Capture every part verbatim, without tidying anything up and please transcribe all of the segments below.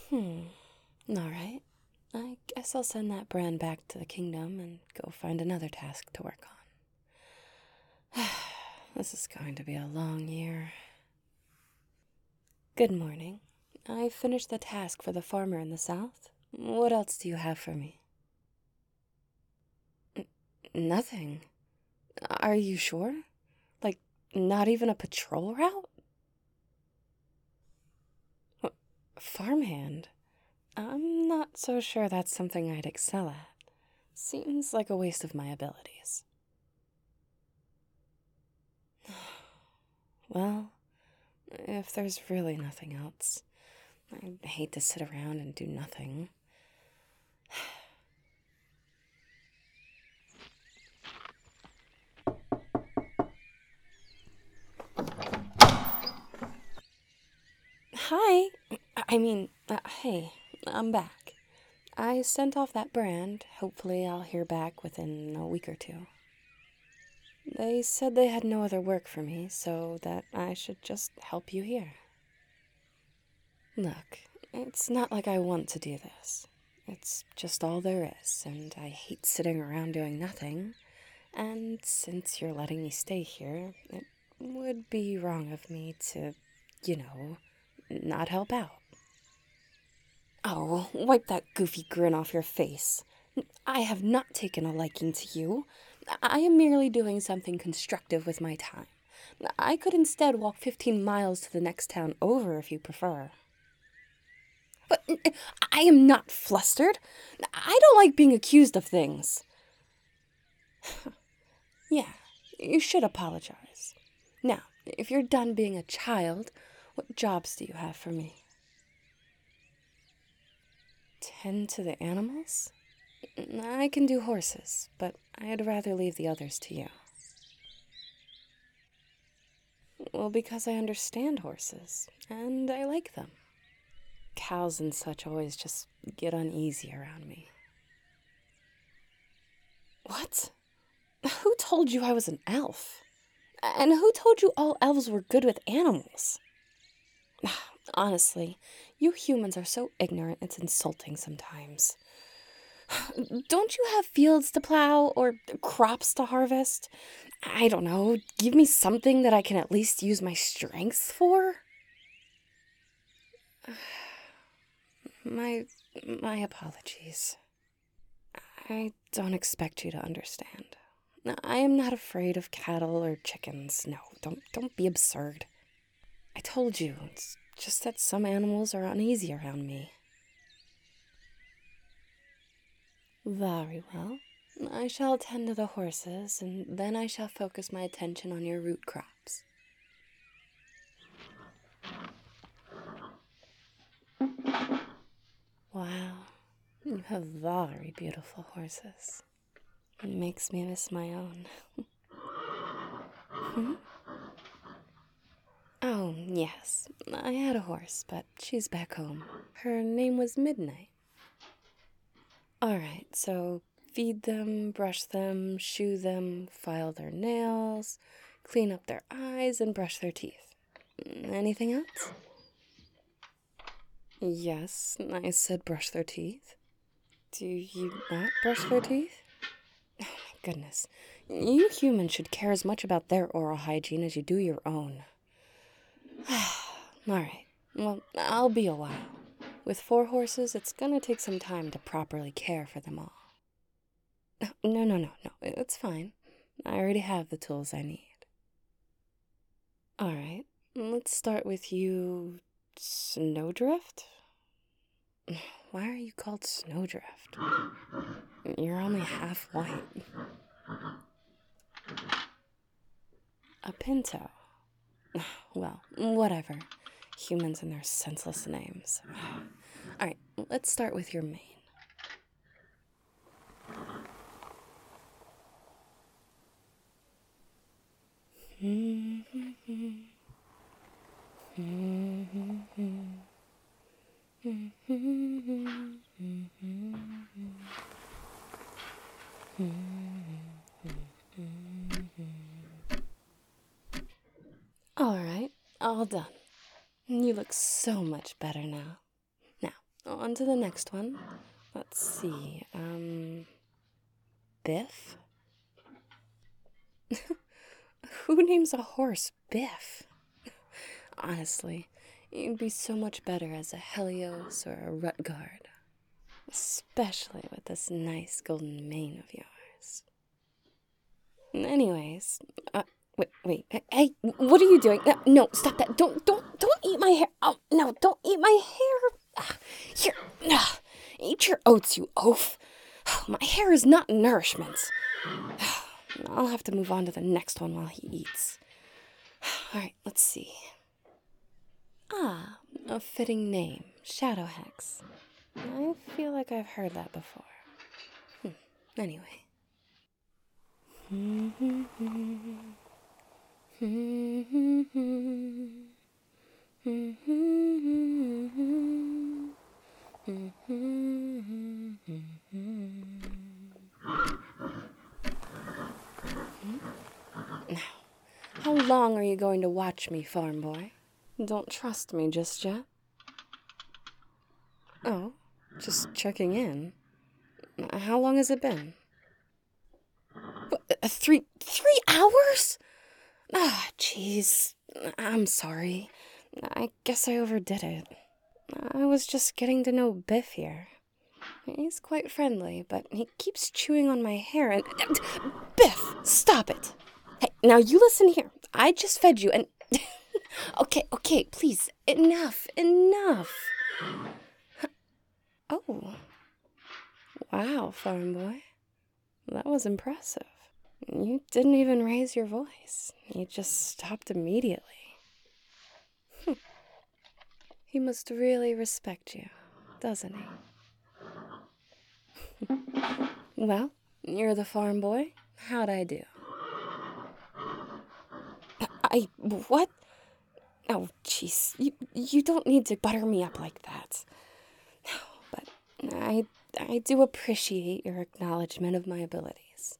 Hmm. Alright. I guess I'll send that brand back to the kingdom and go find another task to work on. This is going to be a long year. Good morning. I finished the task for the farmer in the south. What else do you have for me? N- nothing. Are you sure? Like, not even a patrol route? What, farmhand? I'm not so sure that's something I'd excel at. Seems like a waste of my abilities. Well, if there's really nothing else, I'd hate to sit around and do nothing. Hi! I mean, uh, hey, I'm back. I sent off that brand. Hopefully I'll hear back within a week or two. They said they had no other work for me, so that I should just help you here. Look, it's not like I want to do this. It's just all there is, and I hate sitting around doing nothing. And since you're letting me stay here, it would be wrong of me to, you know, not help out. Oh, wipe that goofy grin off your face. I have not taken a liking to you. I am merely doing something constructive with my time. I could instead walk fifteen miles to the next town over if you prefer. But I am not flustered. I don't like being accused of things. Yeah, you should apologize. Now, if you're done being a child, what jobs do you have for me? Tend to the animals? I can do horses, but I'd rather leave the others to you. Well, because I understand horses, and I like them. Cows and such always just get uneasy around me. What? Who told you I was an elf? And who told you all elves were good with animals? Honestly, you humans are so ignorant it's insulting sometimes. Don't you have fields to plow or crops to harvest? I don't know, give me something that I can at least use my strength for? My my apologies. I don't expect you to understand. I am not afraid of cattle or chickens. No, don't don't be absurd. I told you, it's just that some animals are uneasy around me. Very well. I shall attend to the horses, and then I shall focus my attention on your root crops. Wow, you have very beautiful horses. It makes me miss my own. Hmm? Oh, yes. I had a horse, but she's back home. Her name was Midnight. Alright, so feed them, brush them, shoe them, file their nails, clean up their eyes, and brush their teeth. Anything else? Yes, I said brush their teeth. Do you not brush their teeth? Oh my goodness. You humans should care as much about their oral hygiene as you do your own. Alright, well, I'll be a while. With four horses, it's gonna take some time to properly care for them all. No, no, no, no, it's fine. I already have the tools I need. Alright, let's start with you... Snowdrift? Why are you called Snowdrift? You're only half white. A pinto. Well, whatever. Humans and their senseless names. Alright, let's start with your mane. Alright, all done. You look so much better now. Now, on to the next one. Let's see, um, Biff? Who names a horse Biff? Honestly, you'd be so much better as a Helios or a Rutgard. Especially with this nice golden mane of yours. Anyways, uh, wait, wait, hey, what are you doing? No, no, stop that. Don't, don't, don't eat my hair. Oh, no, don't eat my hair. Ah, here, ah, eat your oats, you oaf. My hair is not nourishment. I'll have to move on to the next one while he eats. All right, let's see. Ah, a fitting name, Shadowhex. I feel like I've heard that before. Hmm. Anyway. Now, how long are you going to watch me, farm boy? Don't trust me just yet? Oh, just checking in. How long has it been? What, uh, three, three hours? Ah, jeez. I'm sorry. I guess I overdid it. I was just getting to know Biff here. He's quite friendly, but he keeps chewing on my hair and... Biff, stop it! Hey, now you listen here. I just fed you and... okay, okay, please. Enough, enough. Oh. Wow, farm boy. That was impressive. You didn't even raise your voice. You just stopped immediately. He must really respect you, doesn't he? Well, you're the farm boy. How'd I do? I... what? Oh, jeez. You, you don't need to butter me up like that. But I, I do appreciate your acknowledgement of my abilities.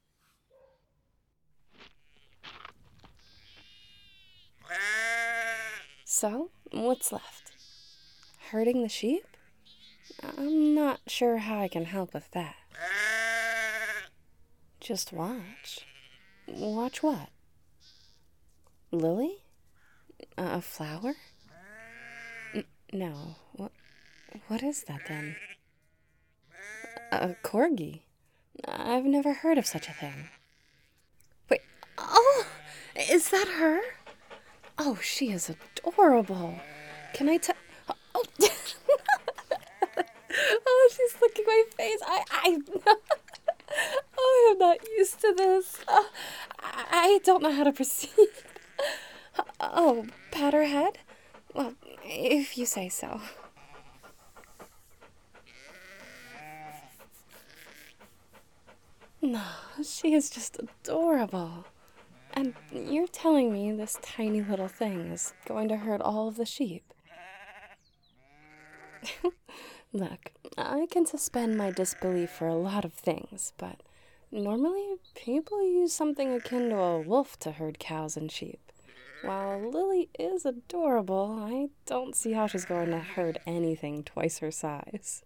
So, what's left? Herding the sheep? I'm not sure how I can help with that. Just watch. Watch what? Lily? A flower? N- no. What? What is that then? A corgi? I've never heard of such a thing. Wait. Oh! Is that her? Oh, she is adorable. Can I tell? Oh. Oh, she's licking my face. I, I, oh, I'm not used to this. Oh, I, I don't know how to proceed. Oh, pat her head? Well, if you say so. No, she is just adorable. And you're telling me this tiny little thing is going to hurt all of the sheep? Look, I can suspend my disbelief for a lot of things, but normally people use something akin to a wolf to herd cows and sheep. While Lily is adorable, I don't see how she's going to herd anything twice her size.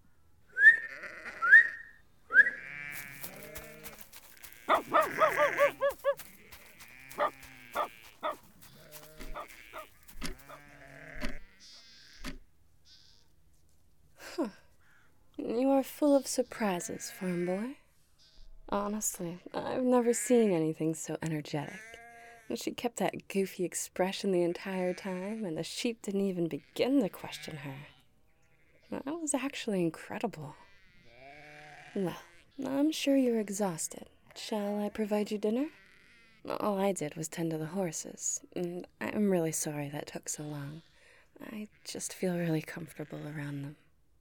Huh. You are full of surprises, farm boy. Honestly, I've never seen anything so energetic. She kept that goofy expression the entire time, and the sheep didn't even begin to question her. That was actually incredible. Well, I'm sure you're exhausted. Shall I provide you dinner? All I did was tend to the horses, and I'm really sorry that took so long. I just feel really comfortable around them.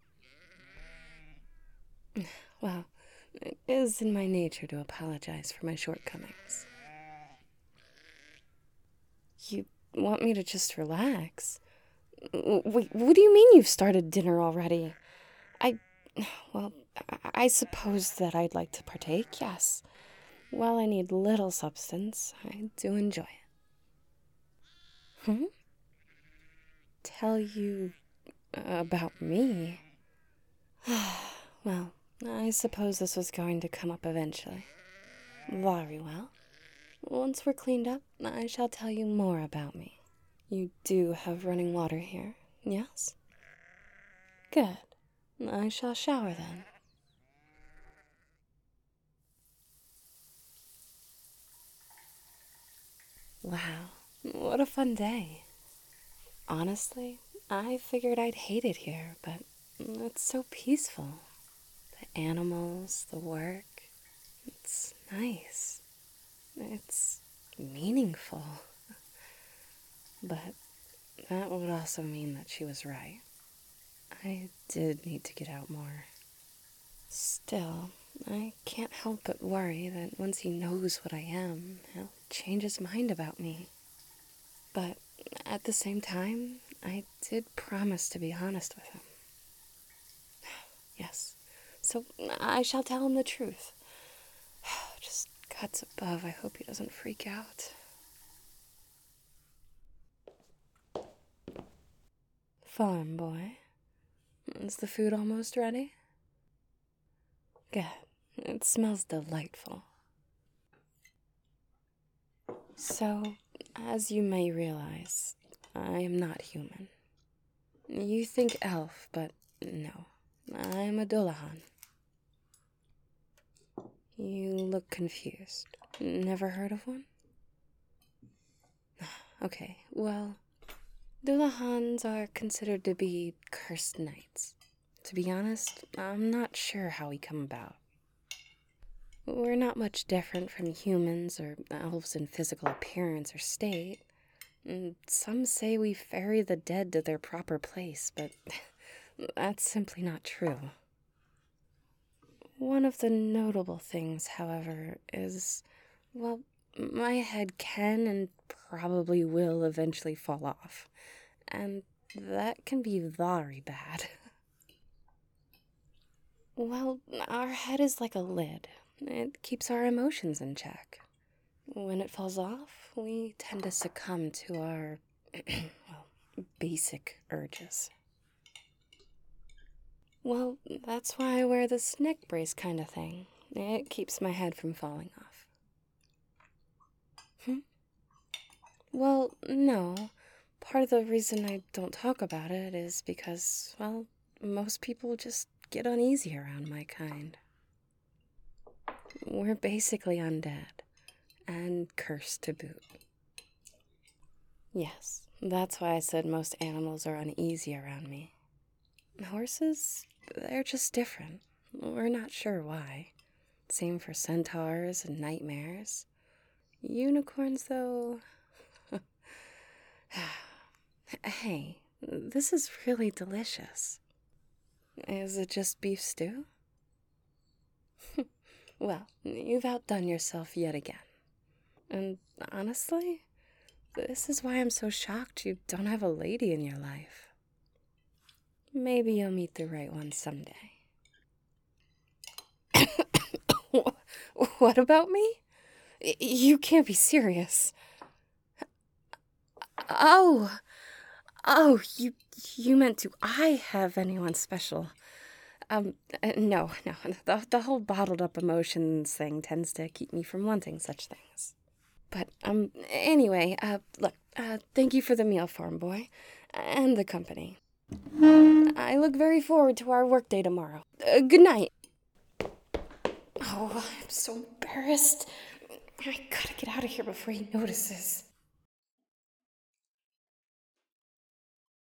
Well, it is in my nature to apologize for my shortcomings. You want me to just relax? Wait, what do you mean you've started dinner already? I, well, I suppose that I'd like to partake, yes. While I need little substance, I do enjoy it. Hmm? Tell you about me? Well, I suppose this was going to come up eventually. Very well. Once we're cleaned up, I shall tell you more about me. You do have running water here, yes? Good. I shall shower then. Wow, what a fun day. Honestly, I figured I'd hate it here, but it's so peaceful. The animals, the work, it's nice. It's meaningful. But that would also mean that she was right. I did need to get out more. Still, I can't help but worry that once he knows what I am, he'll change his mind about me. But at the same time, I did promise to be honest with him. Yes, so I shall tell him the truth. Just God's above, I hope he doesn't freak out. Farm boy, is the food almost ready? Good. It smells delightful. So, as you may realize, I am not human. You think elf, but no. I am a Dullahan. You look confused. Never heard of one? Okay, well, Dullahans are considered to be cursed knights. To be honest, I'm not sure how we come about. We're not much different from humans or elves in physical appearance or state. Some say we ferry the dead to their proper place, but that's simply not true. One of the notable things, however, is, well, my head can and probably will eventually fall off, and that can be very bad. Well, our head is like a lid. It keeps our emotions in check. When it falls off, we tend to succumb to our, well, basic urges. Well, that's why I wear this neck brace kind of thing. It keeps my head from falling off. Hmm? Well, no. Part of the reason I don't talk about it is because, well, most people just get uneasy around my kind. We're basically undead, and cursed to boot. Yes, that's why I said most animals are uneasy around me. Horses, they're just different. We're not sure why. Same for centaurs and nightmares. Unicorns, though... Hey, this is really delicious. Is it just beef stew? Well, you've outdone yourself yet again. And honestly, this is why I'm so shocked you don't have a lady in your life. Maybe you'll meet the right one someday. What about me? You can't be serious. Oh, oh, you you meant do I have anyone special? Um, uh, no, no, the, the whole bottled up emotions thing tends to keep me from wanting such things. But, um, anyway, uh, look, uh, thank you for the meal, farm boy, and the company. I look very forward to our workday tomorrow. Uh, good night. Oh, I'm so embarrassed. I gotta get out of here before he notices.